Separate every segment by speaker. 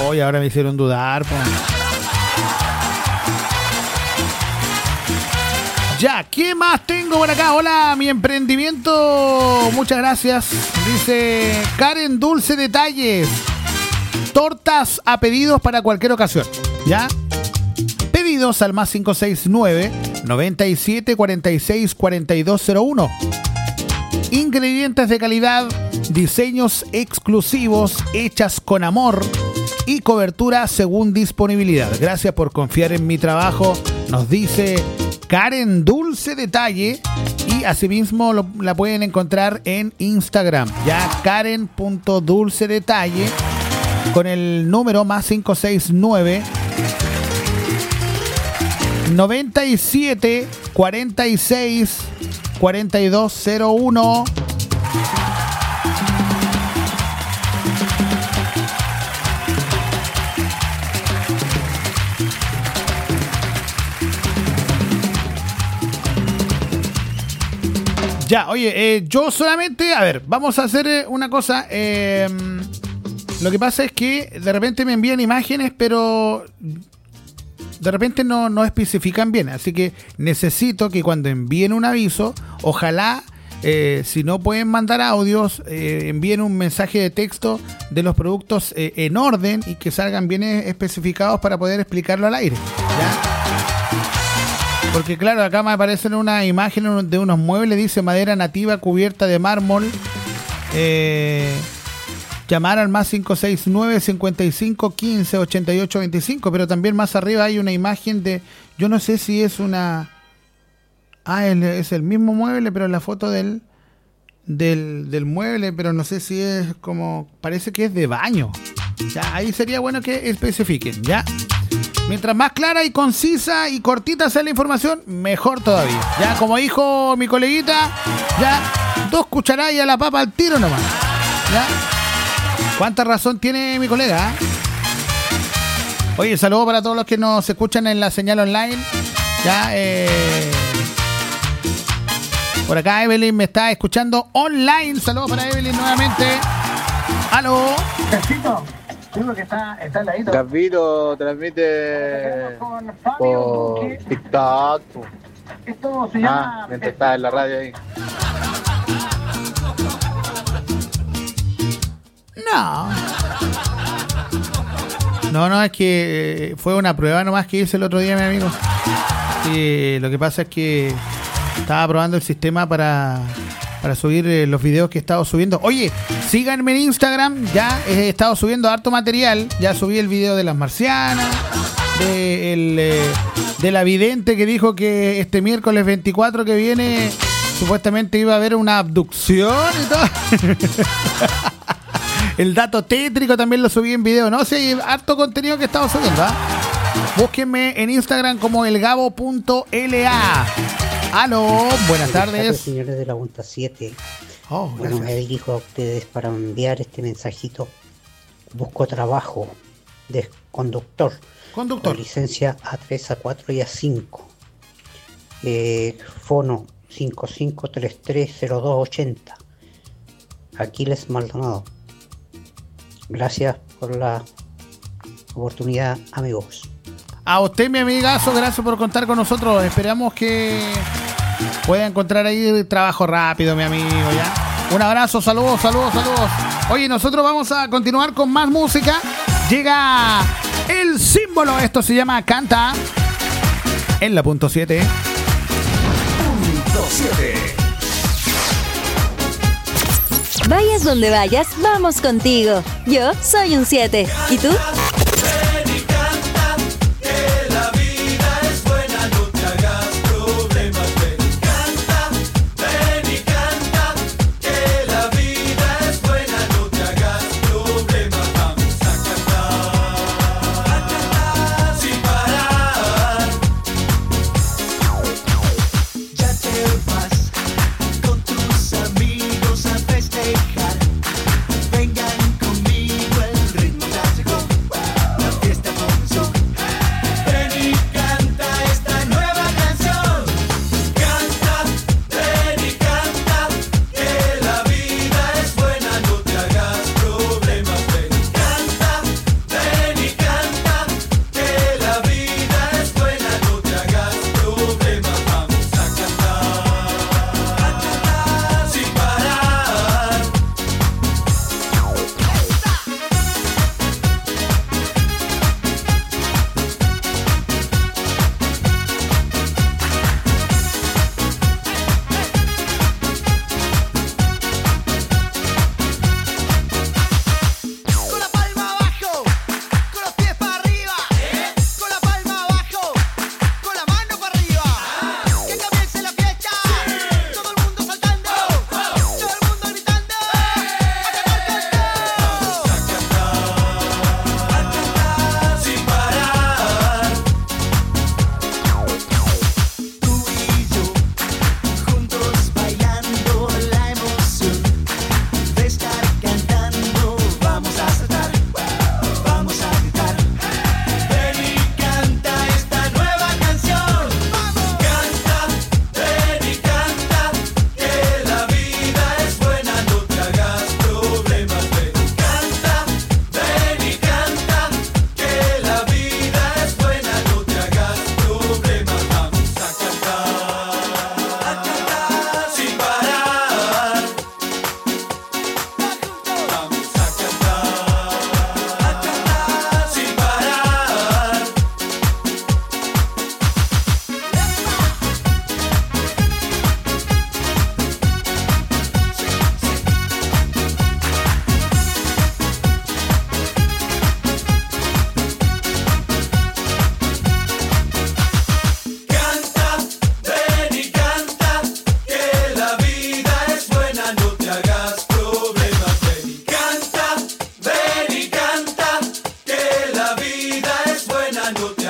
Speaker 1: Oh, y ahora me hicieron dudar, po. Ya, ¿qué más tengo por acá? Hola, mi emprendimiento. Muchas gracias. Dice Karen Dulce Detalles. Tortas a pedidos para cualquier ocasión. ¿Ya? Pedidos al más 569 97 46 4201. Ingredientes de calidad, diseños exclusivos, hechas con amor y cobertura según disponibilidad. Gracias por confiar en mi trabajo, nos dice Karen Dulce Detalle, y asimismo la pueden encontrar en Instagram, ya Karen.dulcedetalle, con el número más 569 97 46 4201. Ya, oye, yo solamente, a ver, vamos a hacer una cosa. Lo que pasa es que de repente me envían imágenes, pero de repente no especifican bien. Así que necesito que cuando envíen un aviso, ojalá, si no pueden mandar audios, envíen un mensaje de texto de los productos en orden y que salgan bien especificados para poder explicarlo al aire, ¿ya? Porque claro, acá me aparecen una imagen de unos muebles, dice madera nativa cubierta de mármol. Llamar al más 569 55 15 88 25, pero también más arriba hay una imagen de, yo no sé si es una, es el mismo mueble, pero la foto del mueble, pero no sé si es como, parece que es de baño. Ya, ahí sería bueno que especifiquen, ¿ya? Mientras más clara y concisa y cortita sea la información, mejor todavía. Ya, como dijo mi coleguita, ya, 2 cucharadas a la papa al tiro nomás. ¿Ya? ¿Cuánta razón tiene mi colega? Oye, saludos para todos los que nos escuchan en la señal online. Ya, por acá Evelyn me está escuchando online. Saludos para Evelyn nuevamente. ¡Aló!
Speaker 2: Digo que está al ladito.
Speaker 3: Gabito transmite por TikTok.
Speaker 2: Esto se llama...
Speaker 3: mientras está en la radio ahí.
Speaker 1: No, es que fue una prueba nomás que hice el otro día, mi amigo. Y lo que pasa es que estaba probando el sistema para subir los videos que he estado subiendo. Oye, síganme en Instagram, ya he estado subiendo harto material. Ya subí el video de las marcianas, de la vidente que dijo que este miércoles 24 que viene supuestamente iba a haber una abducción y todo. El dato tétrico también lo subí en video. No sé, hay harto contenido que he estado subiendo, ¿eh? Búsquenme en Instagram como elgabo.la. Aló, buenas tardes.
Speaker 4: Señores de la Junta 7.
Speaker 1: Bueno,
Speaker 4: me dirijo a ustedes para enviar este mensajito. Busco trabajo de conductor. Con licencia A3, A4 y A5. Fono 55330280. Aquiles Maldonado. Gracias por la oportunidad, amigos.
Speaker 1: A usted, mi amigazo, gracias por contar con nosotros. Esperamos que pueda encontrar ahí trabajo rápido, mi amigo, ¿ya? Un abrazo, saludos. Oye, nosotros vamos a continuar con más música. Llega el símbolo, esto se llama Canta en la punto 7.
Speaker 5: Punto 7.
Speaker 6: Vayas donde vayas, vamos contigo. Yo soy un 7. ¿Y tú?
Speaker 7: Vengan conmigo, el ritmo clásico.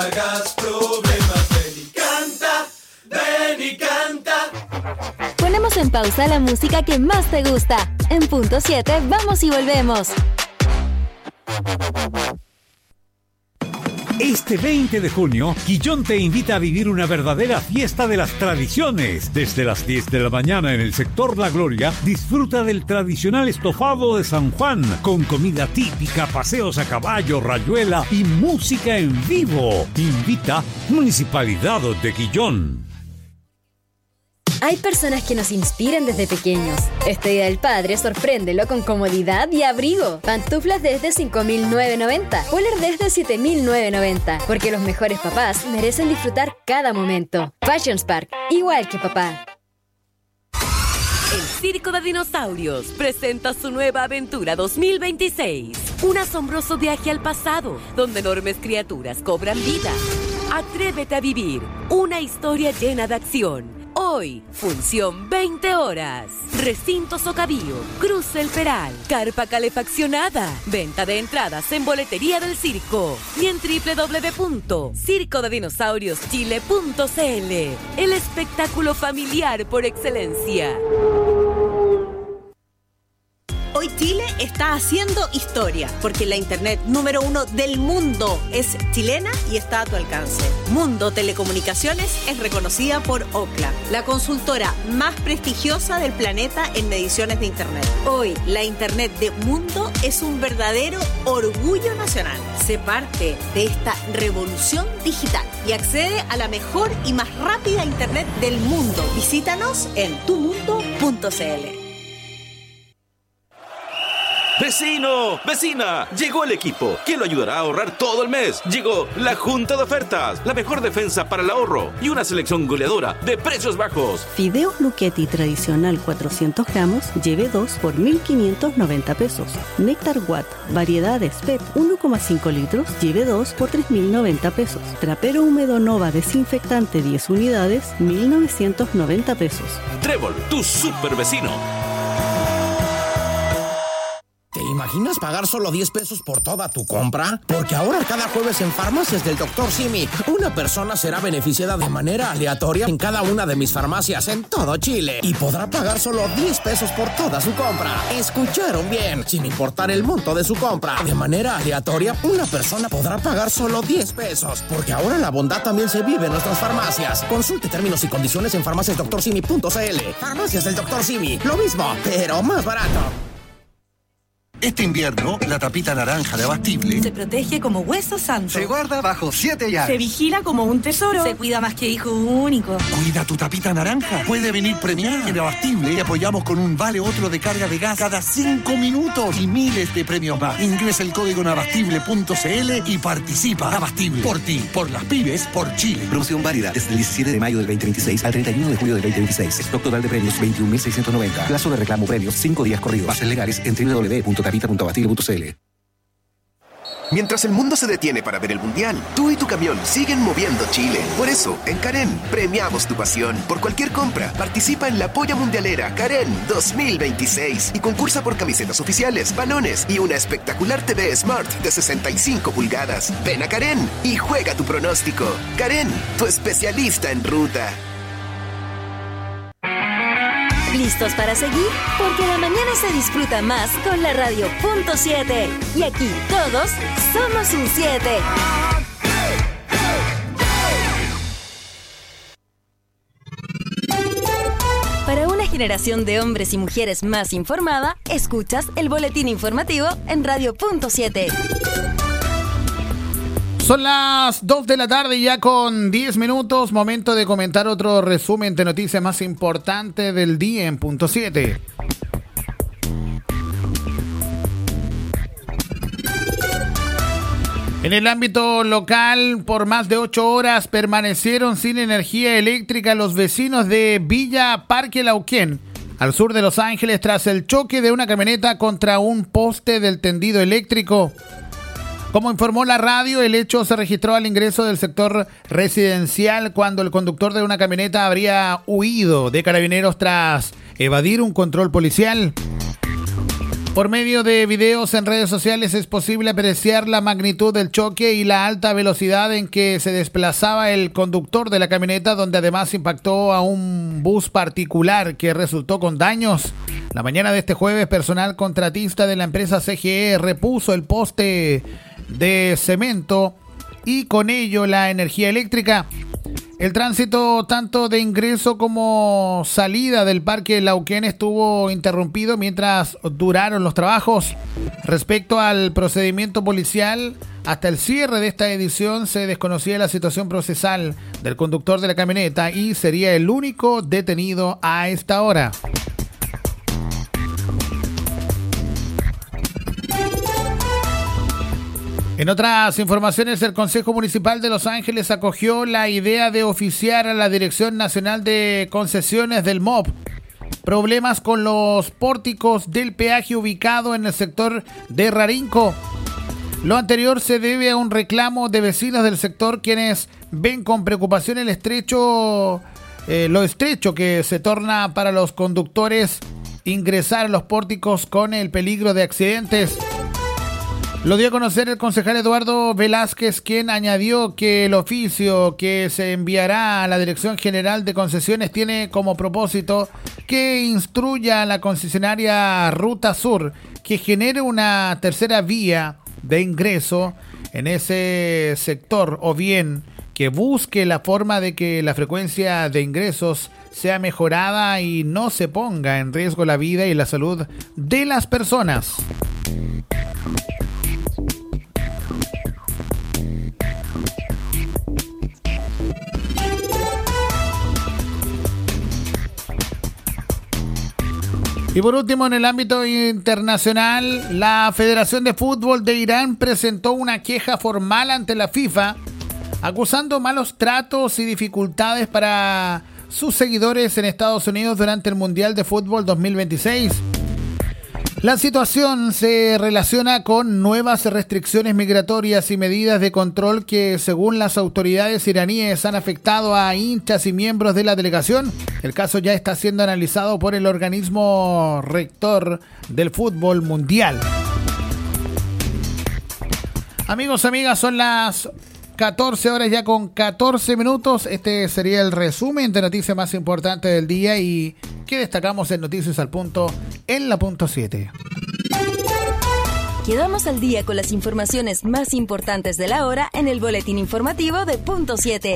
Speaker 5: hagas problemas. Ven y canta.
Speaker 6: Ponemos en pausa la música que más te gusta. En punto 7, vamos y volvemos.
Speaker 7: Este 20 de junio, Quillón te invita a vivir una verdadera fiesta de las tradiciones. Desde las 10 de la mañana en el sector La Gloria, disfruta del tradicional estofado de San Juan, con comida típica, paseos a caballo, rayuela y música en vivo. Invita Municipalidad de Quillón.
Speaker 6: Hay personas que nos inspiran desde pequeños. Este Día del Padre, sorpréndelo con comodidad y abrigo. Pantuflas desde 5.990, poler desde 7.990, porque los mejores papás merecen disfrutar cada momento. Fashion Spark, igual que papá.
Speaker 8: El Circo de Dinosaurios presenta su nueva aventura 2026. Un asombroso viaje al pasado, donde enormes criaturas cobran vida. Atrévete a vivir una historia llena de acción. Hoy, función 20 horas. Recinto Socavío, Cruz El Peral, carpa calefaccionada. Venta de entradas en Boletería del Circo y en www.circodedinosaurioschile.cl. El espectáculo familiar por excelencia.
Speaker 9: Hoy Chile está haciendo historia, porque la internet número 1 del mundo es chilena y está a tu alcance. Mundo Telecomunicaciones es reconocida por Ookla, la consultora más prestigiosa del planeta en mediciones de internet. Hoy, la internet de Mundo es un verdadero orgullo nacional. Sé parte de esta revolución digital y accede a la mejor y más rápida internet del mundo. Visítanos en tumundo.cl.
Speaker 10: ¡Vecino! ¡Vecina! Llegó el equipo que lo ayudará a ahorrar todo el mes. Llegó la Junta de Ofertas, la mejor defensa para el ahorro y una selección goleadora de precios bajos.
Speaker 11: Fideo Lucchetti tradicional 400 gramos, lleve 2 por 1.590 pesos. Néctar Watt, variedades PET 1,5 litros, lleve 2 por 3.090 pesos. Trapero húmedo Nova desinfectante 10 unidades, 1.990 pesos.
Speaker 10: Trébol, tu super vecino.
Speaker 12: ¿Te imaginas pagar solo 10 pesos por toda tu compra? Porque ahora cada jueves en Farmacias del Dr. Simi, una persona será beneficiada de manera aleatoria en cada una de mis farmacias en todo Chile y podrá pagar solo 10 pesos por toda su compra. ¿Escucharon bien? Sin importar el monto de su compra, de manera aleatoria, una persona podrá pagar solo 10 pesos. Porque ahora la bondad también se vive en nuestras farmacias. Consulte términos y condiciones en farmaciasdoctorsimi.cl. Farmacias del Dr. Simi, lo mismo, pero más barato.
Speaker 13: Este invierno, la tapita naranja de Abastible
Speaker 14: se protege como hueso santo.
Speaker 13: Se guarda bajo 7 llaves.
Speaker 14: Se vigila como un tesoro. Se cuida más que hijo único.
Speaker 13: Cuida tu tapita naranja. Puede venir premiada. En Abastible te apoyamos con un vale otro de carga de gas cada 5 minutos y miles de premios más. Ingresa el código en abastible.cl y participa. Abastible. Por ti, por las pymes, por Chile.
Speaker 15: Promoción válida desde el 17 de mayo del 2026 al 31 de julio del 2026. Stock total de premios 21.690. Plazo de reclamo premios 5 días corridos. Bases legales en www.tapita.abastible.cl.
Speaker 16: Mientras el mundo se detiene para ver el Mundial, tú y tu camión siguen moviendo Chile. Por eso, en Karen, premiamos tu pasión. Por cualquier compra, participa en la Polla Mundialera Karen 2026 y concursa por camisetas oficiales, balones y una espectacular TV Smart de 65 pulgadas. Ven a Karen y juega tu pronóstico. Karen, tu especialista en ruta.
Speaker 6: ¿Listos para seguir? Porque la mañana se disfruta más con la radio punto 7. Y aquí todos somos un 7. Para una generación de hombres y mujeres más informada, escuchas el boletín informativo en radio punto 7.
Speaker 1: Son las 2 de la tarde ya con 10 minutos. Momento de comentar otro resumen de noticias más importantes del día en punto 7. En el ámbito local, por más de 8 horas permanecieron sin energía eléctrica los vecinos de Villa Parque Lauquén, al sur de Los Ángeles, tras el choque de una camioneta contra un poste del tendido eléctrico. Como informó la radio, el hecho se registró al ingreso del sector residencial cuando el conductor de una camioneta habría huido de Carabineros tras evadir un control policial. Por medio de videos en redes sociales es posible apreciar la magnitud del choque y la alta velocidad en que se desplazaba el conductor de la camioneta, donde además impactó a un bus particular que resultó con daños. La mañana de este jueves, personal contratista de la empresa CGE repuso el poste de cemento y con ello la energía eléctrica. El tránsito tanto de ingreso como salida del Parque Lauquén estuvo interrumpido mientras duraron los trabajos. Respecto al procedimiento policial, hasta el cierre de esta edición se desconocía la situación procesal del conductor de la camioneta y sería el único detenido a esta hora. En otras informaciones, el Consejo Municipal de Los Ángeles acogió la idea de oficiar a la Dirección Nacional de Concesiones del MOP problemas con los pórticos del peaje ubicado en el sector de Rarinco. Lo anterior se debe a un reclamo de vecinos del sector, quienes ven con preocupación lo estrecho que se torna para los conductores ingresar a los pórticos con el peligro de accidentes. Lo dio a conocer el concejal Eduardo Velázquez, quien añadió que el oficio que se enviará a la Dirección General de Concesiones tiene como propósito que instruya a la concesionaria Ruta Sur que genere una tercera vía de ingreso en ese sector, o bien que busque la forma de que la frecuencia de ingresos sea mejorada y no se ponga en riesgo la vida y la salud de las personas. Y por último, en el ámbito internacional, la Federación de Fútbol de Irán presentó una queja formal ante la FIFA, acusando malos tratos y dificultades para sus seguidores en Estados Unidos durante el Mundial de Fútbol 2026. La situación se relaciona con nuevas restricciones migratorias y medidas de control que, según las autoridades iraníes, han afectado a hinchas y miembros de la delegación. El caso ya está siendo analizado por el organismo rector del fútbol mundial. Amigos, amigas, son las 14 horas ya con 14 minutos. Este sería el resumen de noticias más importantes del día y que destacamos en Noticias al Punto en la punto 7.
Speaker 6: Quedamos al día con las informaciones más importantes de la hora en el boletín informativo de punto 7.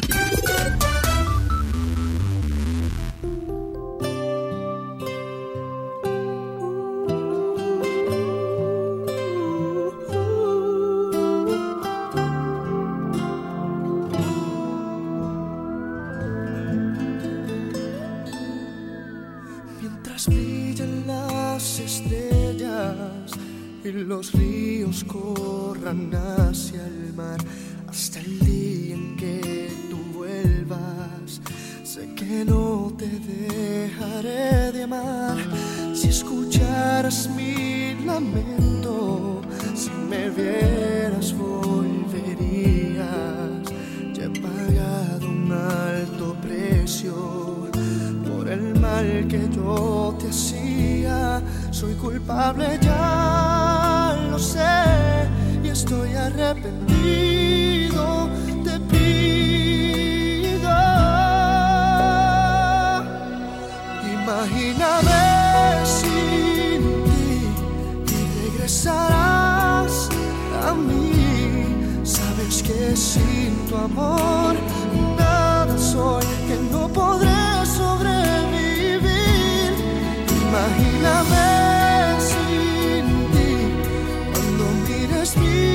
Speaker 17: Brillan las estrellas y los ríos corran hacia el mar hasta el día en que tú vuelvas. Sé que no te dejaré de amar. Si escucharas mi lamento, si me vieras volverías. Ya he pagado un alto precio por el mal que yo te hacía. Soy culpable, ya lo sé, y estoy arrepentido. Te pido, imagíname sin ti y regresarás a mí. Sabes que sin tu amor nada soy, que no podré sobrevivir. Imagíname sin ti, cuando mires mi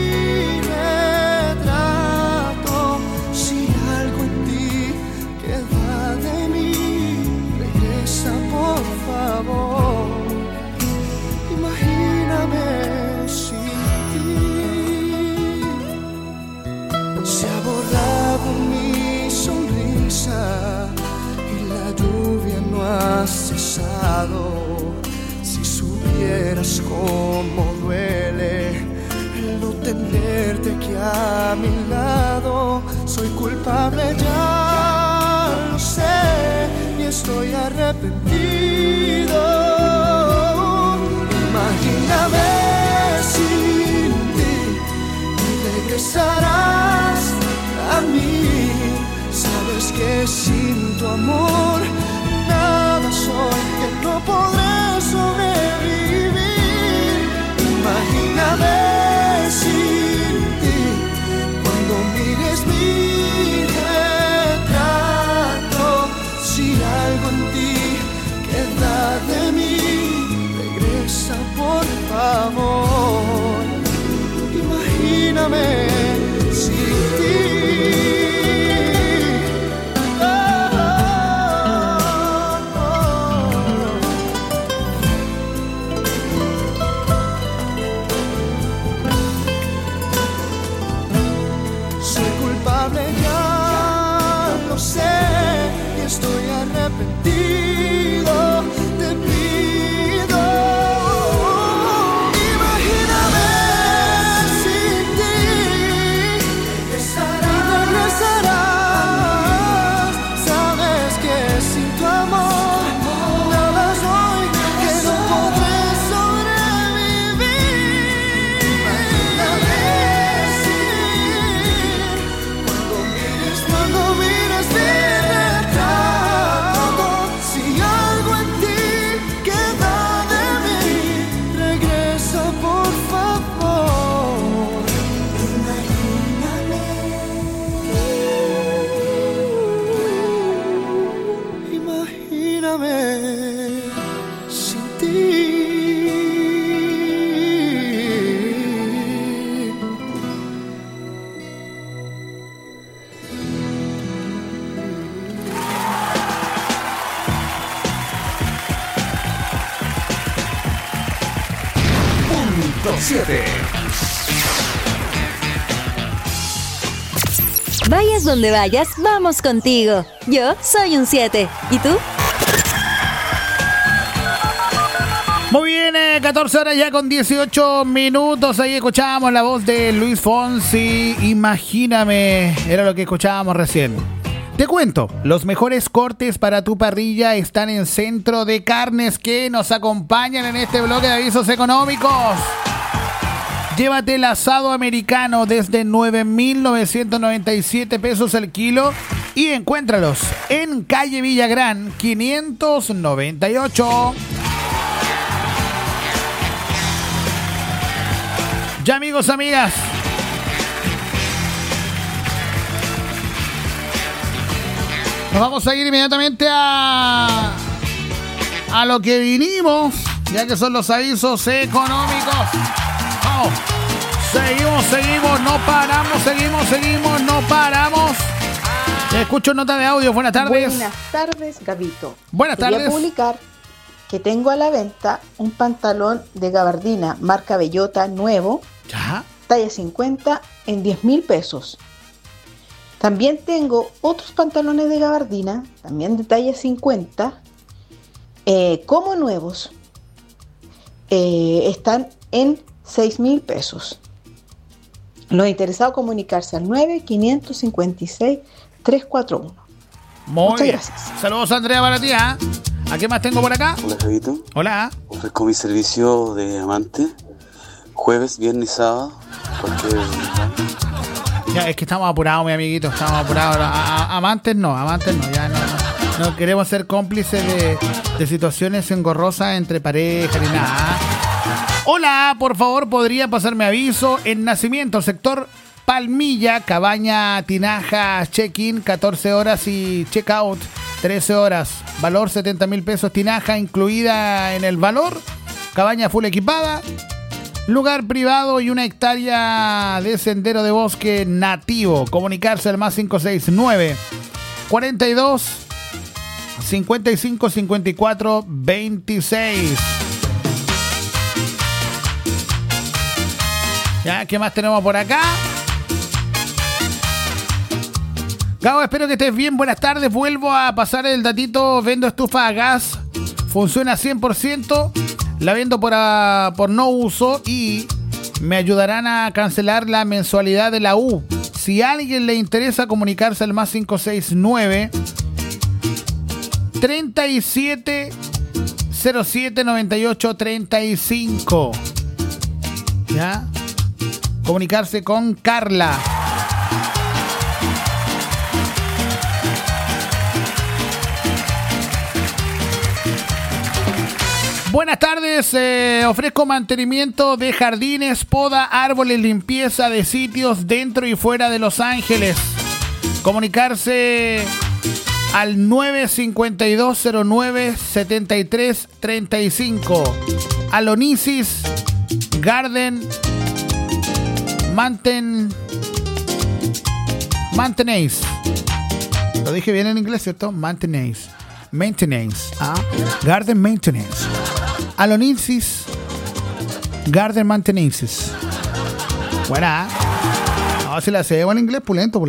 Speaker 17: retrato. Si algo en ti queda de mí, regresa por favor. Imagíname sin ti. Se ha borrado mi sonrisa, lluvia no ha cesado. Si supieras cómo duele el no tenerte aquí a mi lado. Soy culpable, ya lo sé, y estoy arrepentido. Imagínate Imagíname sin ti y regresarás a mí. Sabes que sin tu amor nada soy, que no podré sobrevivir. Imagíname sin ti cuando mires mi retrato. Si algo en ti queda de mí, regresa por favor. Imagíname sin ti. Ya lo sé y estoy arrepentido, te pido. Imagíname sin ti, regresarás. Sabes que sin tu amor nada soy, que no podré sobrevivir. Imagíname cuando mires mi retrato. Si algo en ti queda de mí, regresa por favor. Imagíname sin ti.
Speaker 18: Punto 7.
Speaker 6: Vayas donde vayas, vamos contigo. Yo soy un 7. ¿Y tú?
Speaker 1: Muy bien, 14 horas ya con 18 minutos. Ahí escuchábamos la voz de Luis Fonsi. Imagíname, era lo que escuchábamos recién. Te cuento, los mejores cortes para tu parrilla están en Centro de Carnes, que nos acompañan en este bloque de avisos económicos. Llévate el asado americano desde 9.997 pesos el kilo y encuéntralos en calle Villagrán 598. Ya, amigos, amigas, nos vamos a ir inmediatamente a lo que vinimos, ya que son los avisos económicos. Vamos, seguimos, no paramos, seguimos, no paramos. Escucho nota de audio, buenas tardes.
Speaker 19: Buenas tardes, Gabito.
Speaker 1: Buenas tardes.
Speaker 19: Quería publicar que tengo a la venta un pantalón de gabardina marca Bellota nuevo,
Speaker 1: ¿ya?
Speaker 19: Talla 50 en 10.000 pesos. También tengo otros pantalones de gabardina, también de talla 50, como nuevos. Están en 6.000 pesos. Los interesados comunicarse al 9-556-341.
Speaker 1: Muchas gracias. Saludos, Andrea, para ti. ¿A qué más tengo por acá?
Speaker 20: Hola, Javito.
Speaker 1: Hola.
Speaker 20: Ofrezco mi servicio de amante jueves, viernes y sábado.
Speaker 1: Ya, es que estamos apurados, mi amiguito. Estamos apurados. Amantes no. Ya no queremos ser cómplices de situaciones engorrosas entre parejas ni nada. Hola, por favor, ¿podría pasarme aviso? En Nacimiento, sector Palmilla, Cabaña, Tinaja, check-in 14 horas y check-out 13 horas. Valor 70.000 pesos, Tinaja incluida en el valor. Cabaña full equipada. Lugar privado y 1 hectárea de sendero de bosque nativo. Comunicarse al más 569 42 55 54 26. Ya, ¿qué más tenemos por acá? Gabo, espero que estés bien. Buenas tardes. Vuelvo a pasar el datito. Vendo estufa a gas. Funciona 100%. La vendo por no uso y me ayudarán a cancelar la mensualidad de la U. Si a alguien le interesa, comunicarse al más 569 37 07 98 35. ¿Ya? Comunicarse con Carla. Buenas tardes, ofrezco mantenimiento de jardines, poda, árboles, limpieza de sitios dentro y fuera de Los Ángeles. Comunicarse al 95209-7335. Alonisis Garden Maintenance. Lo dije bien en inglés, ¿cierto? Maintenance. Garden Maintenance. Alonisis Garden Maintenance. Buena. No, si la hacemos en inglés, pulento.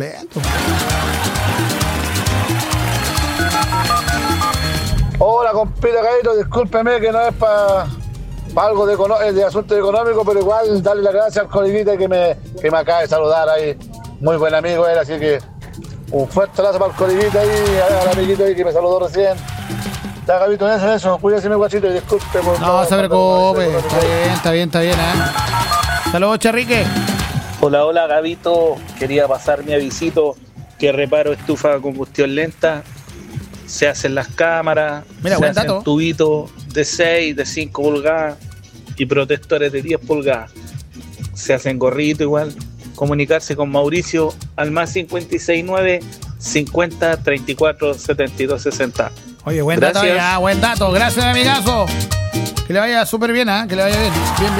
Speaker 3: Hola, compita Caíto, discúlpeme que no es para algo de asunto económico, pero igual darle las gracias al Colivita que me acaba de saludar ahí. Muy buen amigo él, así que un fuerte abrazo para el Colivita ahí, al amiguito ahí que me saludó recién. Ya, Gabito, eso, cuídese mi guachito y disculpe.
Speaker 1: No se preocupe, está bien, Saludos, Charrique.
Speaker 21: Hola, Gabito, quería pasar mi avisito que reparo estufa a combustión lenta. Se hacen las cámaras,
Speaker 1: mira,
Speaker 21: se hacen tubitos de 6, de 5 pulgadas y protectores de 10 pulgadas. Se hacen gorritos igual. Comunicarse con Mauricio al más 569 50 34 72 60.
Speaker 1: Oye, buen dato, gracias, amigazo. Que le vaya súper bien, que le vaya bien. Bien.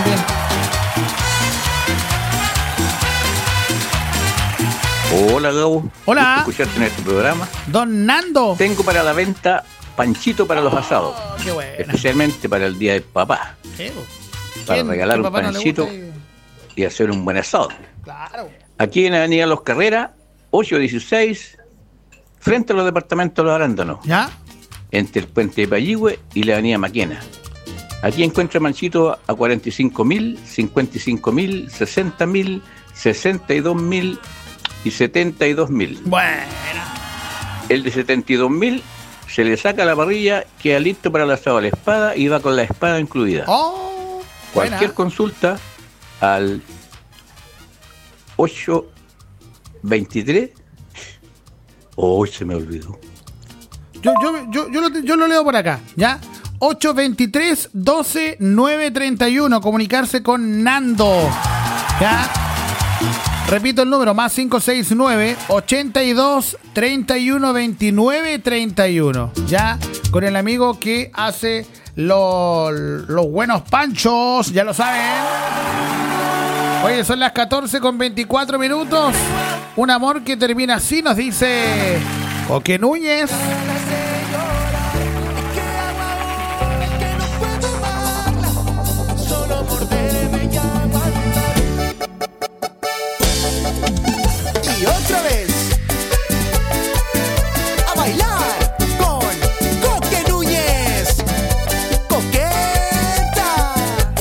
Speaker 22: Hola, Gabo.
Speaker 1: Hola.
Speaker 22: Escucharte en este programa.
Speaker 1: Don Nando.
Speaker 22: Tengo para la venta panchito para los asados.
Speaker 1: Qué bueno.
Speaker 22: Especialmente para el día del papá.
Speaker 1: ¿Qué?
Speaker 22: Para regalar un panchito y hacer un buen asado.
Speaker 1: Claro.
Speaker 22: Aquí en Avenida Los Carreras, 816, frente a los departamentos de Los Arándanos.
Speaker 1: ¿Ya?
Speaker 22: Entre el puente de Payihue y la Avenida Maquena. Aquí encuentra manchito a 45.000, 55.000, 60.000, 62.000 y 72.000.
Speaker 1: Buena.
Speaker 22: El de 72.000 se le saca la parrilla, queda listo para el asado a la espada y va con la espada incluida. Cualquier consulta al 823. Se me olvidó.
Speaker 1: Yo lo leo por acá, ¿ya? 823-12-931. Comunicarse con Nando, ¿ya? Repito el número, más 569-82-31-29-31. ¿Ya? Con el amigo que hace los buenos panchos, ya lo saben. Oye, son las 14:24. Un amor que termina así, nos dice Coque Núñez.
Speaker 17: Y otra vez a bailar con Coque Núñez. Coqueta.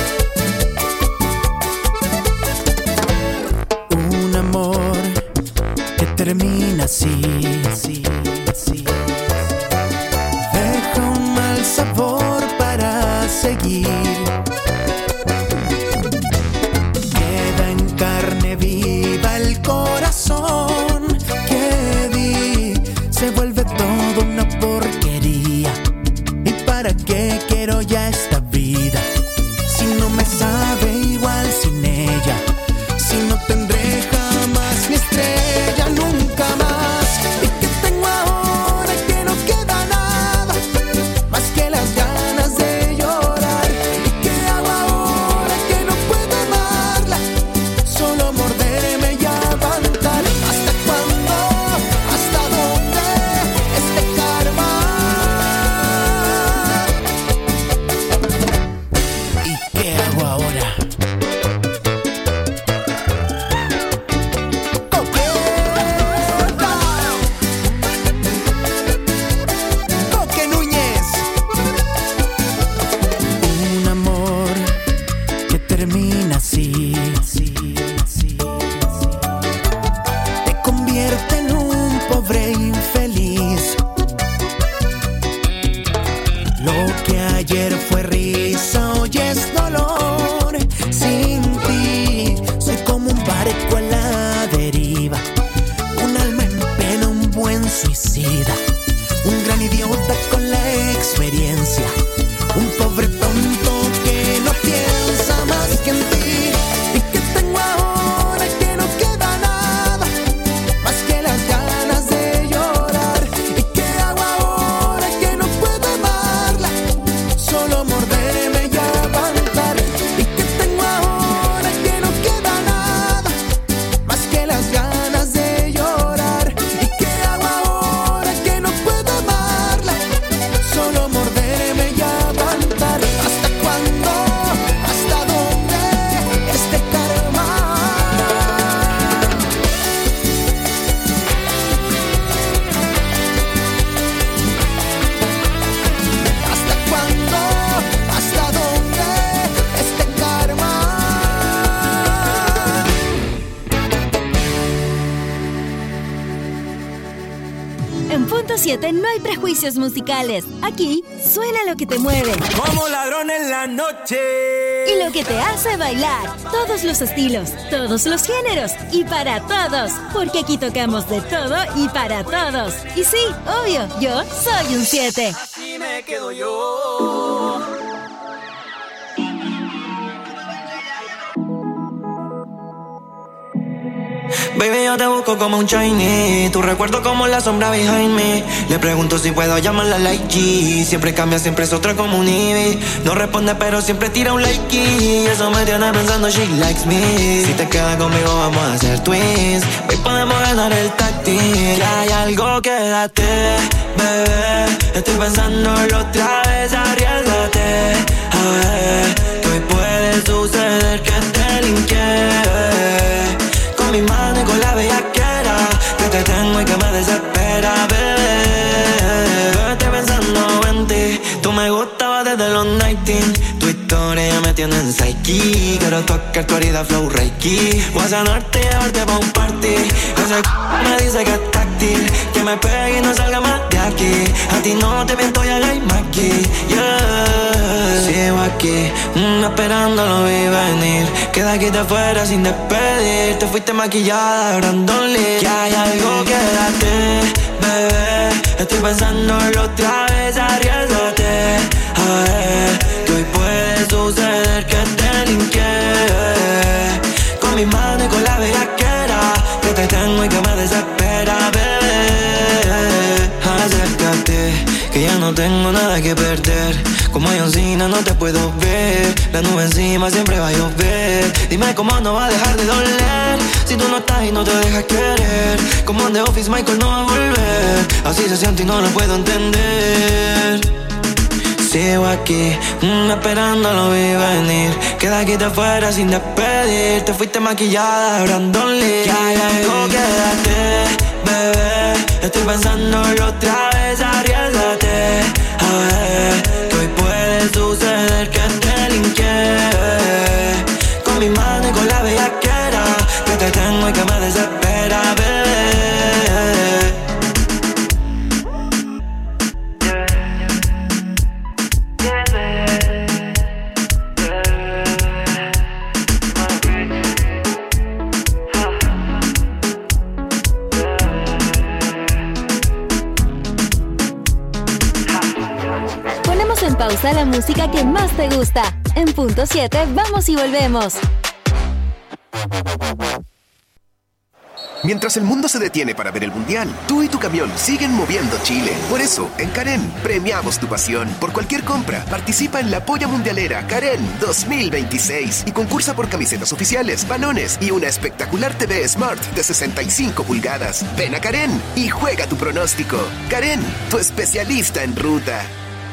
Speaker 17: Un amor que termina así. Deja un mal sabor para seguir. Queda en carne viva el corazón que vi. Se vuelve todo una porquería. ¿Y para qué quiero ya esta vida? Si no me sabe igual sin ella. Si no tendré jamás mi estrella, nunca más. ¿Y qué tengo ahora que no queda nada? Más que las ganas de llorar. ¿Y
Speaker 2: En Punto 7 no hay prejuicios musicales. Aquí suena lo que te mueve.
Speaker 5: Como ladrón en la noche.
Speaker 2: Y lo que te hace bailar. Todos los estilos, todos los géneros y para todos. Porque aquí tocamos de todo y para todos. Y sí, obvio, yo soy un 7.
Speaker 5: Así me quedo yo.
Speaker 4: Baby, yo te busco como un shiny. Tu recuerdo como la sombra behind me. Le pregunto si puedo llamarla like G. Siempre cambia, siempre es otra como un Eevee. No responde pero siempre tira un like y eso me tiene pensando she likes me. Si te quedas conmigo vamos a hacer twins. Hoy podemos ganar el táctil. Que hay algo, quédate, bebé. Estoy pensándolo otra vez, arriesgate. A ver, que hoy puede suceder que te linké. Con mi mano y con la bellaquera que te tengo y que me desespera, bebé. Estoy pensando en ti. Tú me gustabas desde los 19. Tu historia ya me tiene en psyche. Quiero tocar tu herida flow reiki. Voy a sanarte y llevarte pa' un party. Ese me dice que es táctil. Que me pegue y no salga más de aquí. A ti no te miento, ya hay aquí. Yeah. Sigo aquí, esperando lo vi venir. Que de aquí te fuera sin despedir. Te fuiste maquillada, Brandon Lee. Que hay algo, quédate, bebé. Estoy pensándolo otra vez, arriesgate. A ver, que hoy puede suceder que te linké. Con mi mano y con la bellaquera que te tengo y que me desespera, bebé. Acércate, que ya no tengo nada que perder. Como John Cena no te puedo ver. La nube encima siempre va a llover. Dime cómo no va a dejar de doler si tú no estás y no te dejas querer. Como en The Office Michael no va a volver. Así se siente y no lo puedo entender. Sigo aquí, esperando lo vi venir. Que de aquí te fuera sin despedir. Te fuiste maquillada, Brandon Lee. Que hay algo, quédate, bebé. Estoy pensándolo otra vez, arriesgate. A ver, que hoy puede suceder que te linké. Con mi mano y con la bellaquera que te tengo y que me desespera, bebé.
Speaker 2: En pausa la música que más te gusta. En Punto 7 vamos y volvemos.
Speaker 16: Mientras el mundo se detiene para ver el mundial, tú y tu camión siguen moviendo Chile. Por eso, en Karen, premiamos tu pasión. Por cualquier compra, participa en la Polla Mundialera Karen 2026 y concursa por camisetas oficiales, balones y una espectacular TV Smart de 65 pulgadas. Ven a Karen y juega tu pronóstico. Karen, tu especialista en ruta.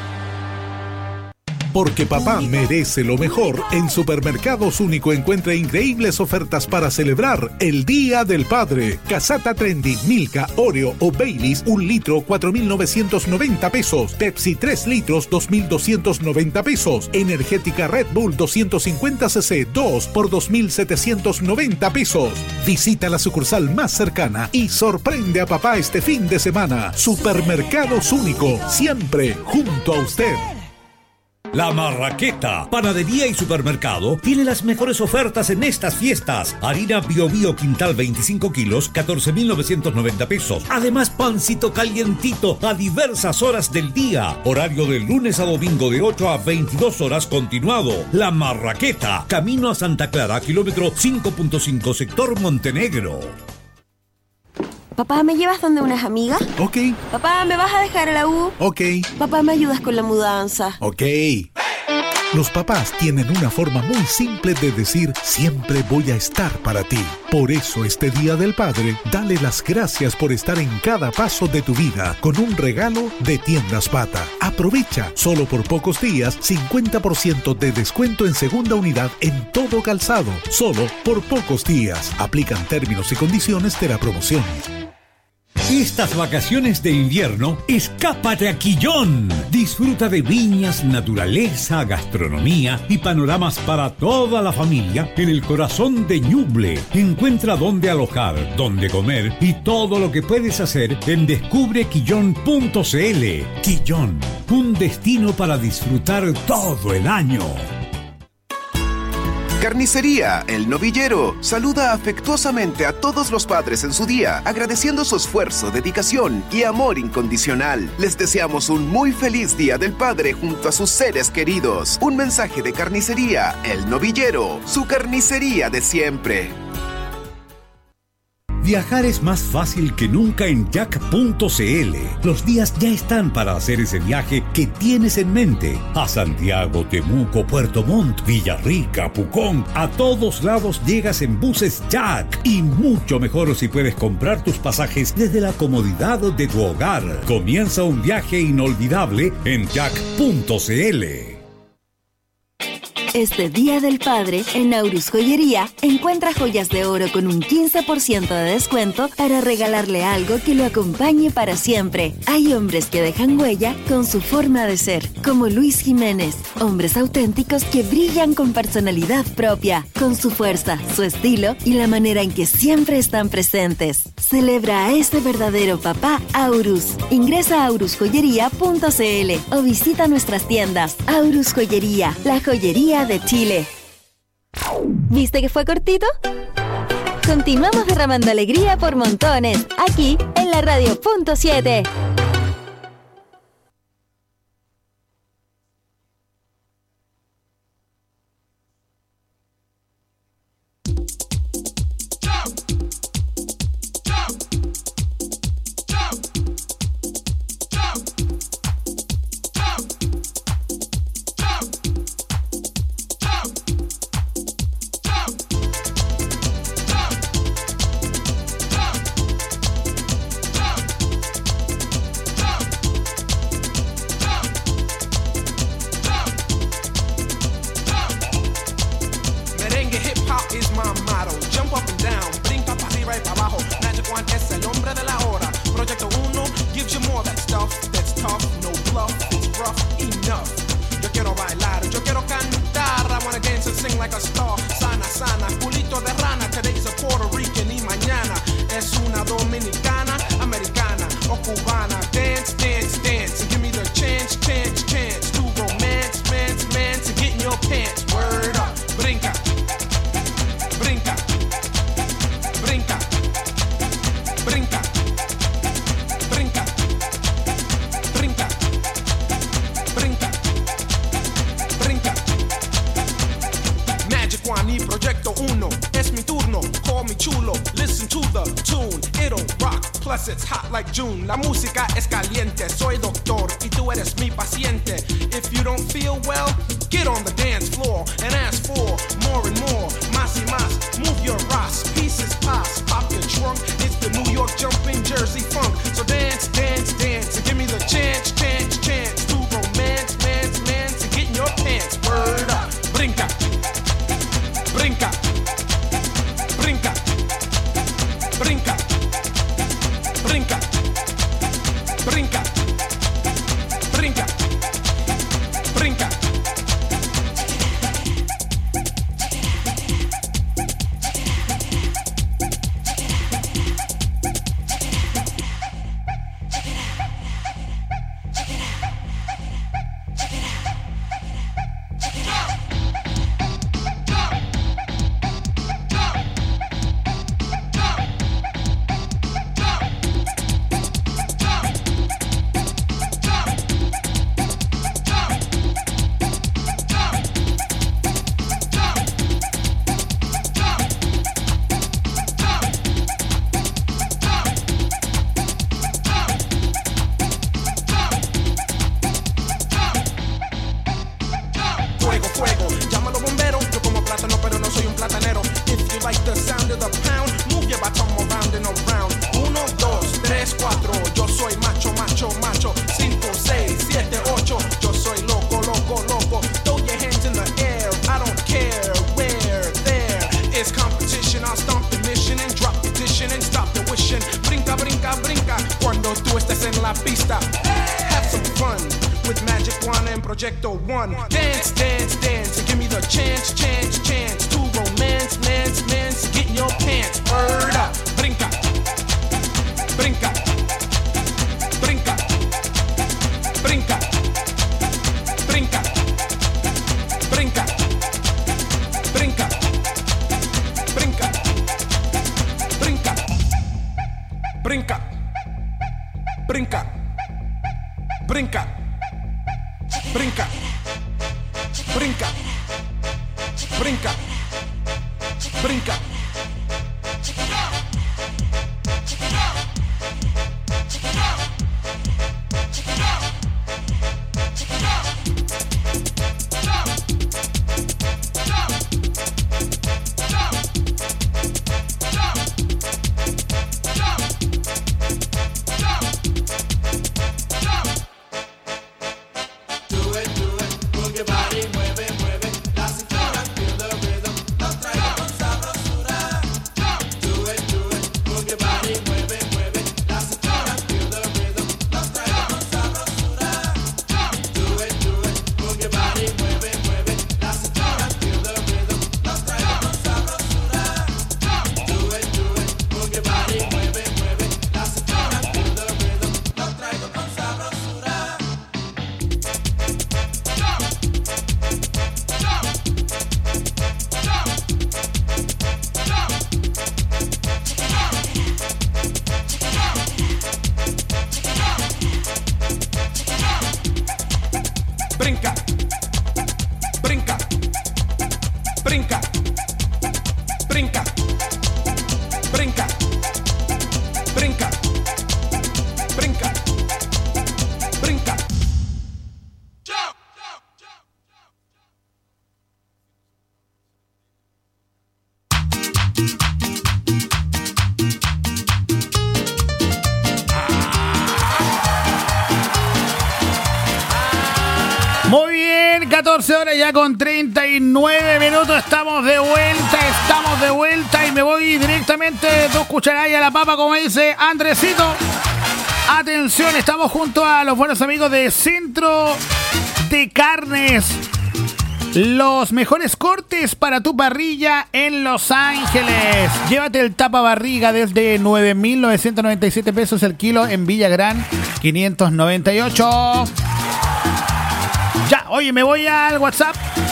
Speaker 23: Porque papá merece lo mejor, en Supermercados Único encuentra increíbles ofertas para celebrar el Día del Padre. Casata Trendy, Milka, Oreo o Baileys, 1 litro, 4.990 pesos. Pepsi, 3 litros, 2.290 pesos. Energética Red Bull, 250 cc, 2 por 2.790 pesos. Visita la sucursal más cercana y sorprende a papá este fin de semana. Supermercados Único, siempre junto a usted.
Speaker 7: La Marraqueta, panadería y supermercado, tiene las mejores ofertas en estas fiestas. Harina Bio Bio Quintal 25 kilos, 14.990 pesos. Además, pancito calientito a diversas horas del día. Horario de lunes a domingo de 8 a 22 horas continuado. La Marraqueta, camino a Santa Clara, kilómetro 5.5, sector Montenegro.
Speaker 24: Papá, ¿me llevas donde unas amigas?
Speaker 23: Ok.
Speaker 24: Papá, ¿me vas a dejar a la U?
Speaker 23: Ok.
Speaker 24: Papá, ¿me ayudas con la mudanza?
Speaker 23: Ok. Los papás tienen una forma muy simple de decir siempre voy a estar para ti. Por eso este Día del Padre, dale las gracias por estar en cada paso de tu vida con un regalo de Tiendas Pata. Aprovecha, solo por pocos días, 50% de descuento en segunda unidad en todo calzado. Solo por pocos días. Aplican términos y condiciones de la promoción.
Speaker 7: Estas vacaciones de invierno, escápate a Quillón. Disfruta de viñas, naturaleza, gastronomía y panoramas para toda la familia en el corazón de Ñuble. Encuentra dónde alojar, dónde comer y todo lo que puedes hacer en descubrequillón.cl. Quillón, un destino para disfrutar todo el año.
Speaker 16: Carnicería El Novillero saluda afectuosamente a todos los padres en su día, agradeciendo su esfuerzo, dedicación y amor incondicional. Les deseamos un muy feliz Día del Padre junto a sus seres queridos. Un mensaje de Carnicería El Novillero, su carnicería de siempre.
Speaker 7: Viajar es más fácil que nunca en jack.cl. Los días ya están para hacer ese viaje que tienes en mente. A Santiago, Temuco, Puerto Montt, Villarrica, Pucón. A todos lados llegas en buses Jack. Y mucho mejor si puedes comprar tus pasajes desde la comodidad de tu hogar. Comienza un viaje inolvidable en jack.cl.
Speaker 2: Este Día del Padre, en Aurus Joyería, encuentra joyas de oro con un 15% de descuento para regalarle algo que lo acompañe para siempre. Hay hombres que dejan huella con su forma de ser, como Luis Jiménez. Hombres auténticos que brillan con personalidad propia, con su fuerza, su estilo y la manera en que siempre están presentes. Celebra a ese verdadero papá Aurus. Ingresa a aurusjoyería.cl o visita nuestras tiendas. Aurus Joyería, la joyería de Chile. ¿Viste que fue cortito? Continuamos derramando alegría por montones, aquí en la Radio.7.
Speaker 8: La música es caliente, soy doctor y tú eres mi paciente. If you don't feel well, get on the dance floor and ask for more and more, más y más. Move your ass, pieces pass, pop your trunk. It's the New York jumping Jersey funk. So dance, dance, dance, and give me the chance, chance, chance to romance, man's, man's, and get in your pants. Word up, brinca, brinca, brinca, brinca, brinca. Brinca, brinca, brinca. beast up. Have some fun with Magic One and Projecto One. Dance, dance, dance, and give me the chance, chance, chance to romance, mance, mance. Get in your pants, word up, brinca, brinca, brinca, brinca, brinca, brinca, brinca, brinca, brinca, brinca, brinca, brinca, brinca, brinca, brinca, brinca. Brinca, brinca, brinca, brinca, brinca, brinca, brinca, brinca.
Speaker 1: Muy bien, 14 horas ya con 39 minutos, estamos de vuelta y me voy directamente 2 cucharadas a la papa, como dice Andresito. Atención, estamos junto a los buenos amigos de Centro de Carnes. Los mejores cortes para tu parrilla en Los Ángeles. Llévate el tapa barriga desde 9.997 pesos el kilo en Villagrán, 598. Ya, oye, me voy al WhatsApp.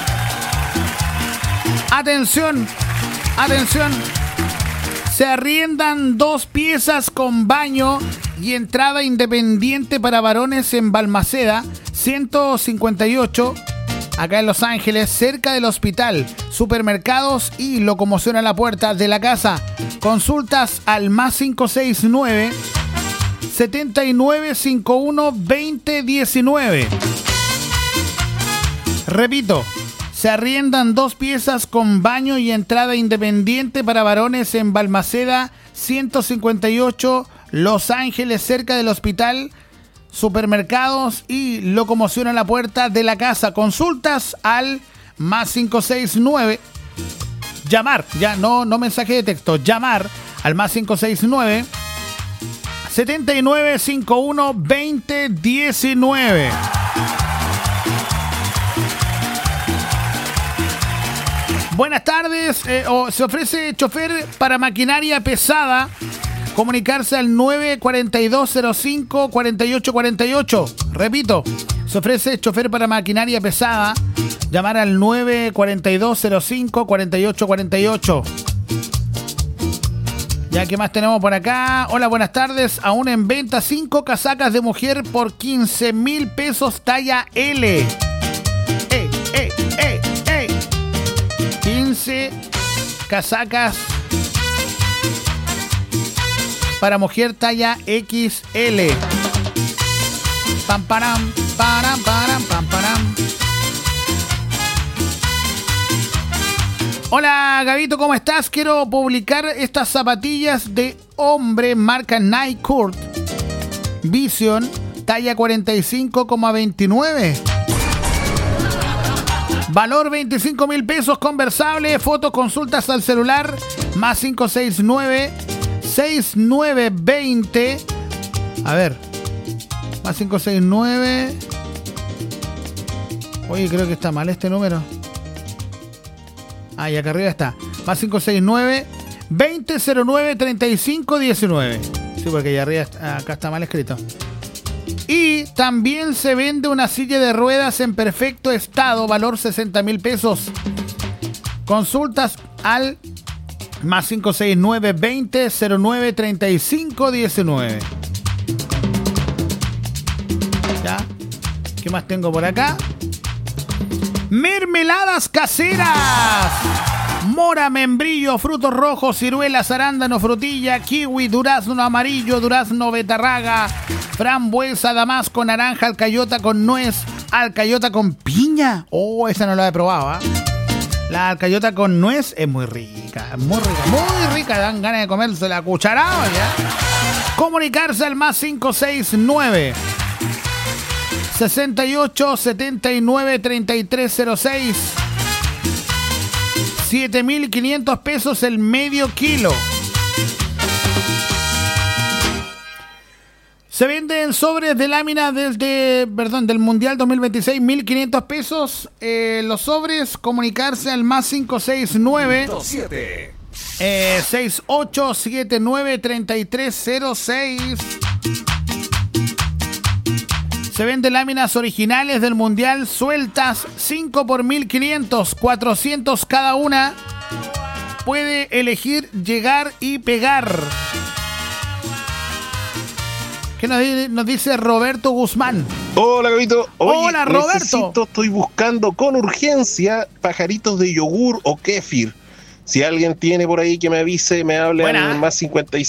Speaker 1: Atención, atención. Se arriendan 2 piezas con baño y entrada independiente para varones en Balmaceda, 158, acá en Los Ángeles, cerca del hospital. Supermercados y locomoción a la puerta de la casa. Consultas al más 569 7951 2019. Repito, se arriendan 2 piezas con baño y entrada independiente para varones en Balmaceda, 158, Los Ángeles, cerca del hospital. Supermercados y locomoción a la puerta de la casa. Consultas al más 569. Llamar, ya no mensaje de texto. Llamar al más 569 7951 2019. Buenas tardes, se ofrece chofer para maquinaria pesada. Comunicarse al 94205-4848. Repito, se ofrece chofer para maquinaria pesada. Llamar al 94205-4848. Ya, ¿qué más tenemos por acá? Hola, buenas tardes. Aún en venta 5 casacas de mujer por 15,000 pesos talla L. 15 casacas para mujer talla XL. Pam, param, param, param, pam, param. Hola, Gabito, ¿cómo estás? Quiero publicar estas zapatillas de hombre marca Nike Kurt Vision, talla 45,29. Valor 25,000 pesos, conversable. Fotos, consultas al celular más 569 6920. A ver, Más 569. Oye, creo que está mal este número. Ah, y acá arriba está. Más 569 2009 3519. Sí, porque allá arriba, acá está mal escrito. Y también se vende una silla de ruedas en perfecto estado, valor 60.000 pesos. Consultas al más 569 2009 3519. ¿Ya? ¿Qué más tengo por acá? Mermeladas caseras. Mora, membrillo, frutos rojos, ciruelas, arándano, frutilla, kiwi, durazno amarillo, durazno betarraga, frambuesa, damasco, naranja, alcayota con nuez, alcayota con piña. Oh, esa no la he probado, ¿eh? La alcayota con nuez es muy rica, muy rica, dan ganas de comerse la cucharada, ¿ya? Comunicarse al más 569 68 79 3306. 7.500 pesos el medio kilo. Se venden sobres de lámina del Mundial 2026, 1.500 pesos. Los sobres, comunicarse al más 569 6879 3306. Se venden láminas originales del Mundial sueltas, 5 por 1.500, 400 cada una. Puede elegir llegar y pegar. ¿Qué nos dice Roberto Guzmán?
Speaker 9: Hola, Gabito. Oye,
Speaker 1: hola, Roberto.
Speaker 9: Estoy buscando con urgencia pajaritos de yogur o kéfir. Si alguien tiene por ahí que me avise, me hable al más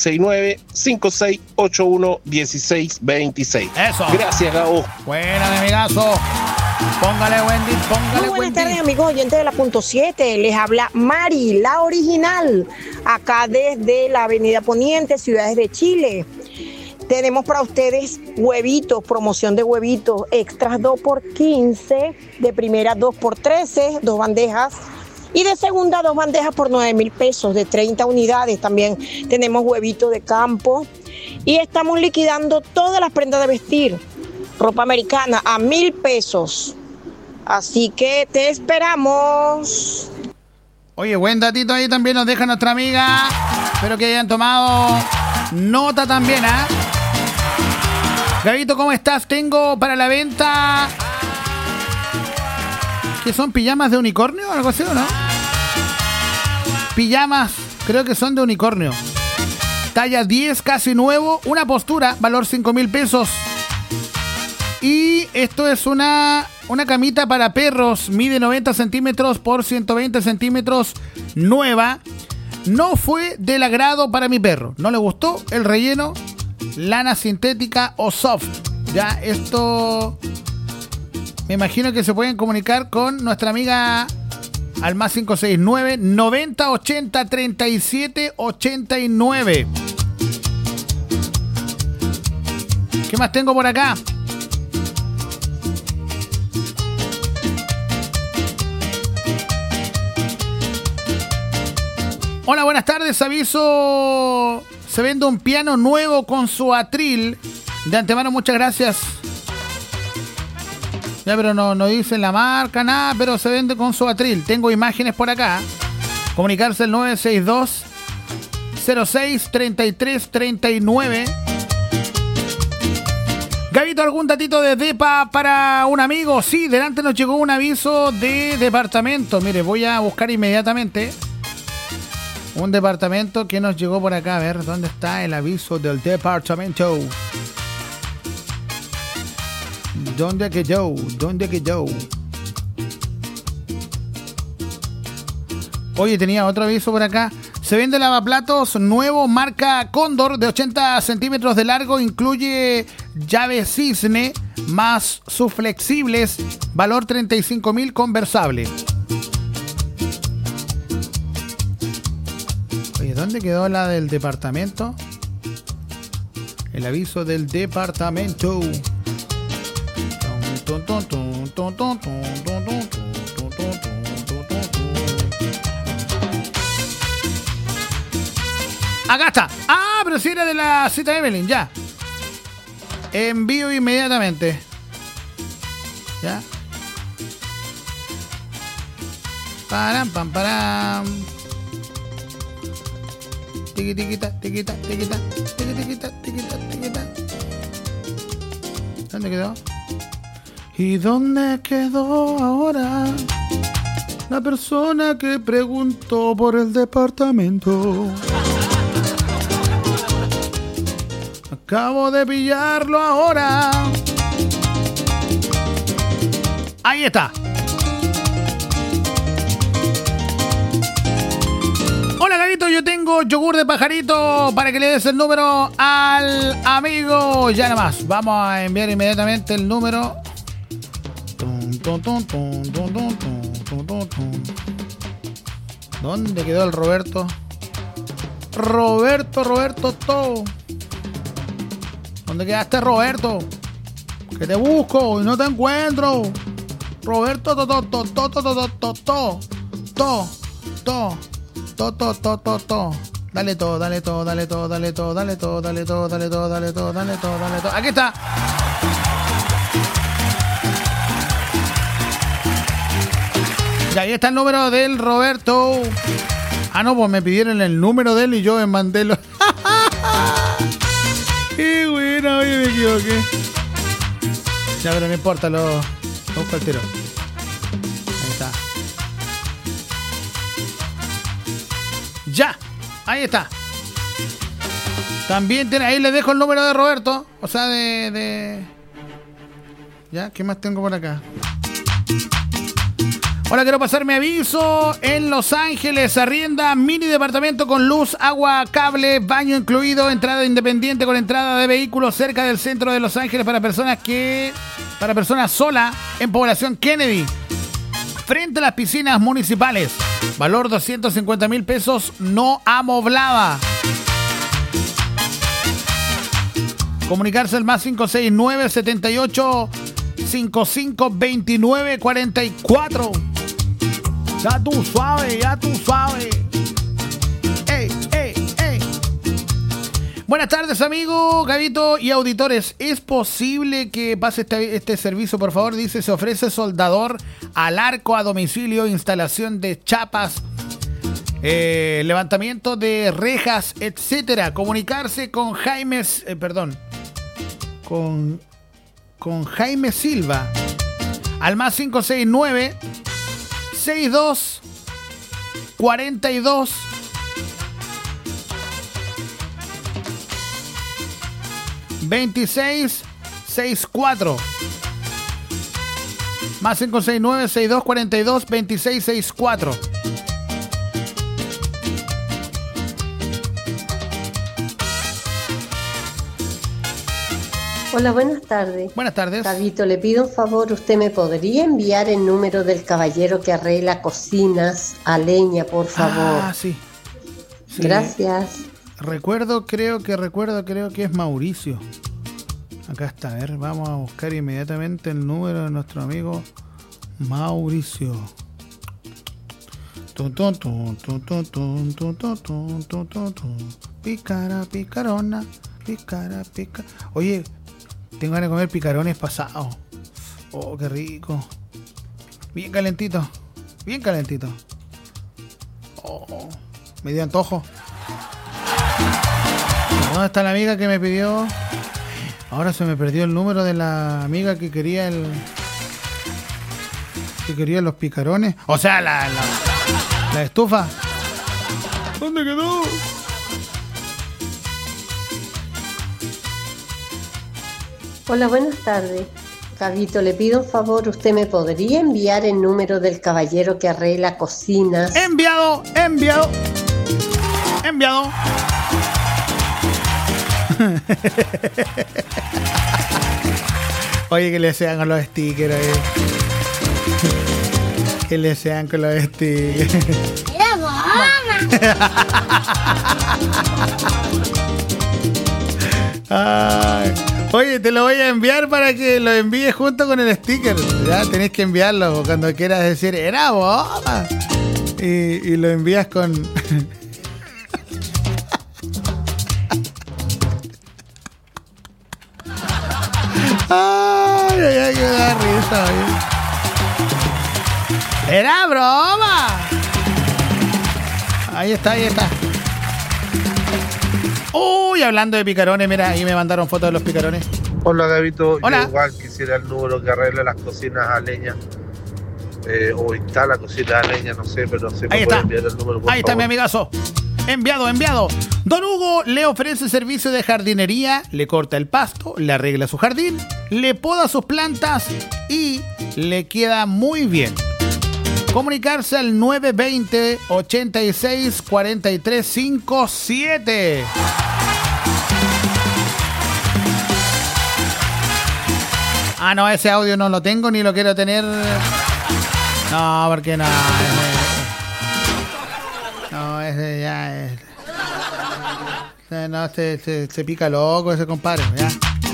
Speaker 9: 569-5681-1626.
Speaker 1: Eso.
Speaker 9: Gracias, Gabo.
Speaker 1: Buena, mi amigazo. Póngale, Wendy, póngale.
Speaker 10: Muy buenas tardes, amigos oyentes de la punto 7. Les habla Mari, la original, acá desde la Avenida Poniente, Ciudades de Chile. Tenemos para ustedes huevitos, promoción de huevitos, extras 2 por 15, de primera 2 por 13, 2 bandejas. Y de segunda, 2 bandejas por 9.000 pesos, de 30 unidades. También tenemos huevitos de campo. Y estamos liquidando todas las prendas de vestir. Ropa americana a 1.000 pesos. Así que te esperamos.
Speaker 1: Oye, buen datito ahí también nos deja nuestra amiga. Espero que hayan tomado nota también, ¿ah? Gabito, ¿cómo estás? Tengo para la venta... ¿Qué son? ¿Pijamas de unicornio? ¿Algo así o no? Pijamas, creo que son de unicornio. Talla 10, casi nuevo. Una postura, valor 5.000 pesos. Y esto es una camita para perros. Mide 90 centímetros por 120 centímetros. Nueva. No fue del agrado para mi perro. No le gustó el relleno. Lana sintética o soft. Ya esto... Me imagino que se pueden comunicar con nuestra amiga al más 569 90 80 37 89. ¿Qué más tengo por acá? Hola, buenas tardes. Aviso, se vende un piano nuevo con su atril. De antemano, muchas gracias. Ya, pero no dicen la marca, nada, pero se vende con su atril. Tengo imágenes por acá. Comunicarse al 962 06 33 39. Gabito, ¿algún datito de DEPA para un amigo? Sí, delante nos llegó un aviso de departamento. Mire, voy a buscar inmediatamente un departamento que nos llegó por acá. A ver, ¿dónde está el aviso del departamento? ¿Dónde quedó? Oye, tenía otro aviso por acá. Se vende lavaplatos nuevo marca Cóndor de 80 centímetros de largo. Incluye llave cisne más sus flexibles. Valor 35.000 conversable. Oye, ¿dónde quedó la del departamento? El aviso del departamento. Acá está. Ah, pero si era de la cita de Evelyn, ya. Envío inmediatamente. ¿Ya? Param, pam, param. Tiquita, tiquita, tiquita, tiquita, tiquita, tiquita. ¿Dónde quedó? ¿Y dónde quedó ahora la persona que preguntó por el departamento? Acabo de pillarlo ahora. Ahí está. Hola, Gabito, yo tengo yogur de pajarito para que le des el número al amigo. Ya nada más, vamos a enviar inmediatamente el número. ¿Dónde quedó el Roberto? Roberto, todo. ¿Dónde quedaste, Roberto? Que te busco y no te encuentro. Roberto, to. Dale todo. Aquí está. Y ahí está el número del Roberto. Ah, no, pues me pidieron el número de él y yo me mandé los... ¡Qué bueno! Oye, me equivoqué. Ya, pero no importa, lo busco al tiro. Ahí está. Ya, ahí está. También tiene, ahí les dejo el número de Roberto. O sea, Ya, ¿qué más tengo por acá? Hola, quiero pasar mi aviso. En Los Ángeles arrienda mini departamento con luz, agua, cable, baño incluido, entrada independiente con entrada de vehículos cerca del centro de Los Ángeles para personas sola en población Kennedy, frente a las piscinas municipales. Valor 250,000 pesos, no amoblada. Comunicarse al más 569 78 55 29 44. Ya tú sabes. ¡Ey! Buenas tardes, amigos, Gabito y auditores. ¿Es posible que pase este servicio, por favor? Dice, se ofrece soldador al arco a domicilio, instalación de chapas, levantamiento de rejas, etcétera. Comunicarse con Jaime Silva al más 569 62 42 26 64 más 569 62 42 26 64.
Speaker 11: Hola, buenas tardes.
Speaker 1: Buenas tardes.
Speaker 11: Gabito, le pido un favor, ¿usted me podría enviar el número del caballero que arregla cocinas a leña, por favor?
Speaker 1: Ah, sí.
Speaker 11: Gracias.
Speaker 1: Creo que es Mauricio. Acá está, a ver, vamos a buscar inmediatamente el número de nuestro amigo Mauricio. Picarona. Oye, tengo ganas de comer picarones pasados. Oh, qué rico. Bien calentito. Oh, me dio antojo. ¿Dónde está la amiga que me pidió? Ahora se me perdió el número de la amiga que quería los picarones. O sea, la estufa. ¿Dónde quedó?
Speaker 11: Hola, buenas tardes. Gabito, le pido un favor, ¿usted me podría enviar el número del caballero que arregla cocinas?
Speaker 1: Enviado. Oye, que le sean con los stickers ahí. Que le sean con los stickers.
Speaker 12: ¡Era broma!
Speaker 1: Ay. Oye, te lo voy a enviar para que lo envíes junto con el sticker. Ya tenés que enviarlo cuando quieras decir era bomba. Y lo envías con... ay, que me da risa, oye. ¡Era broma! Ahí está. Uy, hablando de picarones, mira, ahí me mandaron fotos de los picarones.
Speaker 13: Hola, Gabito.
Speaker 1: Hola.
Speaker 13: Yo igual quisiera el número que arregle las cocinas a leña. O instala cocinas a leña, no sé, pero se
Speaker 1: Ahí
Speaker 13: puede
Speaker 1: está.
Speaker 13: enviar el número, por
Speaker 1: Ahí está
Speaker 13: favor.
Speaker 1: mi amigazo. Enviado. Don Hugo le ofrece servicio de jardinería, le corta el pasto, le arregla su jardín, le poda sus plantas y le queda muy bien. Comunicarse al 920 86 43 57. Ah, no, ese audio no lo tengo ni lo quiero tener. No, porque no. No, ese ya es. No, se pica loco ese compadre, ya.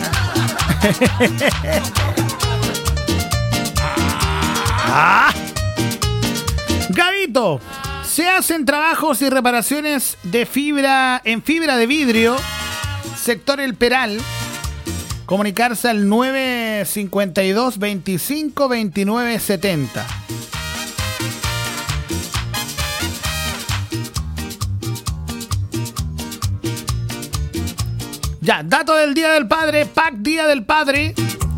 Speaker 1: Gabito, se hacen trabajos y reparaciones de fibra de vidrio, sector El Peral. Comunicarse al 952 25 29 70. Ya, dato del Día del Padre, pack Día del Padre.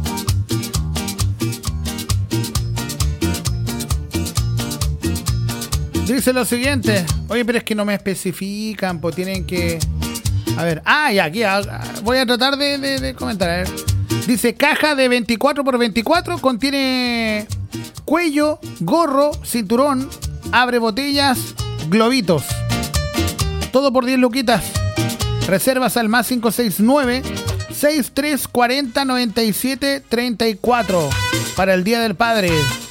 Speaker 1: Dice lo siguiente. Oye, pero es que no me especifican, pues tienen que... A ver, ya, aquí voy a tratar de comentar. A ver. Dice, caja de 24x24, contiene cuello, gorro, cinturón, abre botellas, globitos. Todo por 10 luquitas. Reservas al más 569 6340 97 34 para el Día del Padre.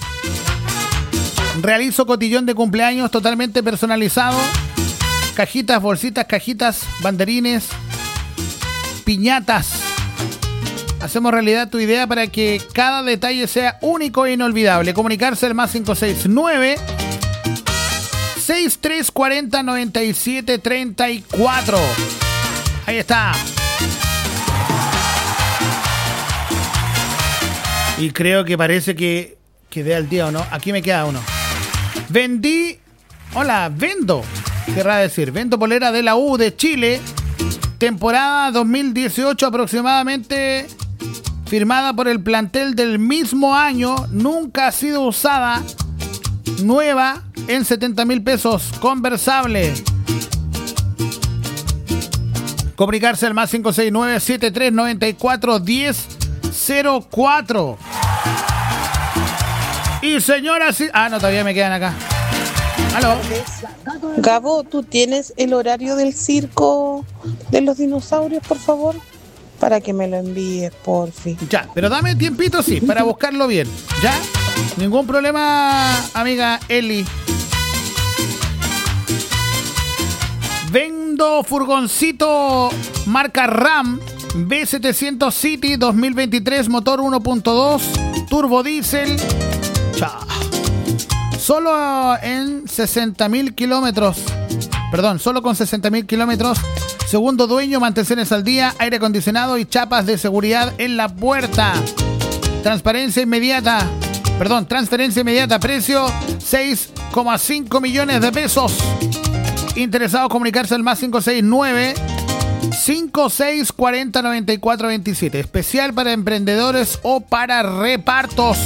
Speaker 1: Realizo cotillón de cumpleaños totalmente personalizado. Cajitas, bolsitas, cajitas, banderines, piñatas. Hacemos realidad tu idea para que cada detalle sea único e inolvidable. Comunicarse al más 569 6340 97 34. Ahí está. Y creo que parece que quedé al día, ¿o no? Aquí me queda uno. Vendo, querrá decir, vendo polera de la U de Chile, temporada 2018 aproximadamente, firmada por el plantel del mismo año, nunca ha sido usada, nueva, en 70,000 pesos, conversable. Comunicarse al más 569 7394 1004. Y señoras y... no, todavía me quedan acá. ¿Aló?
Speaker 14: Gabo, ¿tú tienes el horario del circo de los dinosaurios, por favor? Para que me lo envíes, por fin.
Speaker 1: Ya, pero dame tiempito, sí, para buscarlo bien. ¿Ya? Ningún problema, amiga Eli. Vendo furgoncito marca RAM B700 City 2023, motor 1.2, turbo diésel. Solo en 60,000 kilómetros. Perdón, solo con 60,000 kilómetros. Segundo dueño, mantenciones al día, aire acondicionado y chapas de seguridad en la puerta. Transferencia inmediata, precio 6,5 millones de pesos. Interesados, comunicarse al más 569 5640 94 27. Especial para emprendedores o para repartos.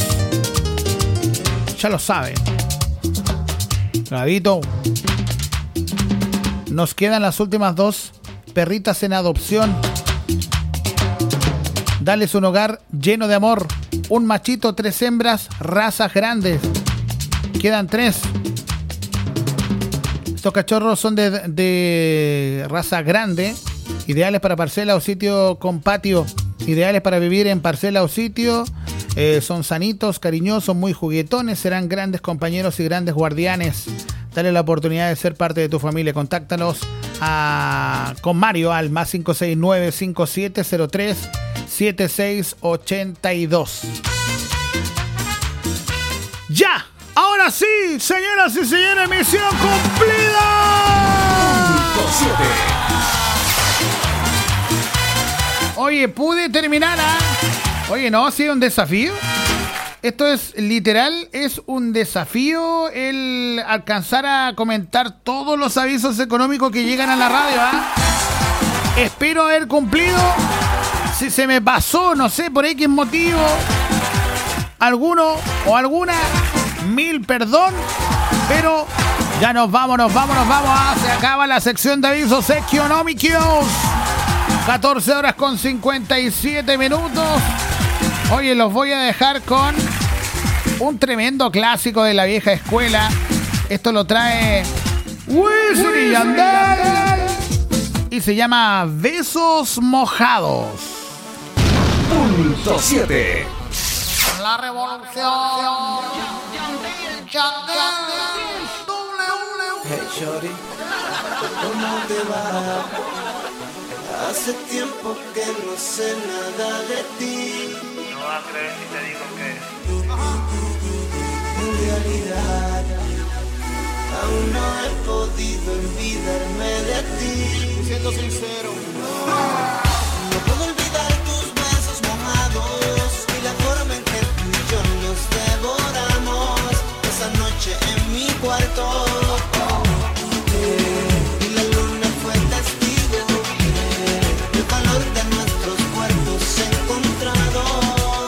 Speaker 1: Ya lo saben. Gabito. Nos quedan las últimas 2 perritas en adopción. Dales un hogar lleno de amor. Un machito, 3 hembras, razas grandes. Quedan 3. Estos cachorros son de raza grande. Ideales para parcela o sitio con patio. Ideales para vivir en parcela o sitio. Son sanitos, cariñosos, muy juguetones. Serán grandes compañeros y grandes guardianes. Dale la oportunidad de ser parte de tu familia. Contáctanos con Mario al más 569 5703 7682. ¡Ya! Ahora sí, señoras y señores, misión cumplida. Oye, pude terminar Oye, no, sí es un desafío. Esto es literal, es un desafío el alcanzar a comentar todos los avisos económicos que llegan a la radio, ¿ah? Espero haber cumplido. Si se me pasó, no sé, por X motivo, alguno o alguna, mil perdón, pero ya nos vamos. Se acaba la sección de avisos económicos. 14 horas con 57 minutos. Oye, los voy a dejar con un tremendo clásico de la vieja escuela. Esto lo trae Wisin y Yandel y se llama Besos Mojados.
Speaker 23: Punto 7.
Speaker 1: La revolución.
Speaker 5: Hey, shorty, ¿cómo te va? Hace tiempo que no sé nada de ti.
Speaker 6: No vas a creer si te digo que
Speaker 5: en realidad aún no he podido olvidarme de ti. Siendo sincero, no puedo olvidar tus besos mojados y la forma en que tú y yo nos devoramos esa noche en mi cuarto. Y la luna fue testigo del calor de nuestros cuerpos encontrados.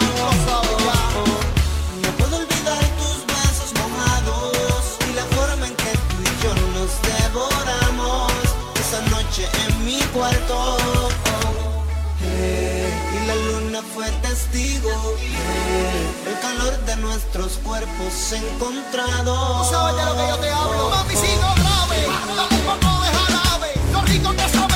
Speaker 5: No puedo olvidar tus besos mojados y la forma en que tú y yo nos devoramos esa noche en mi cuarto. Y la luna fue testigo del calor de nuestros cuerpos encontrados.
Speaker 15: ¿Tú sabes de lo que yo te hablo? Mami, sigo grave, dame un poco de jarabe, lo rico que sabe.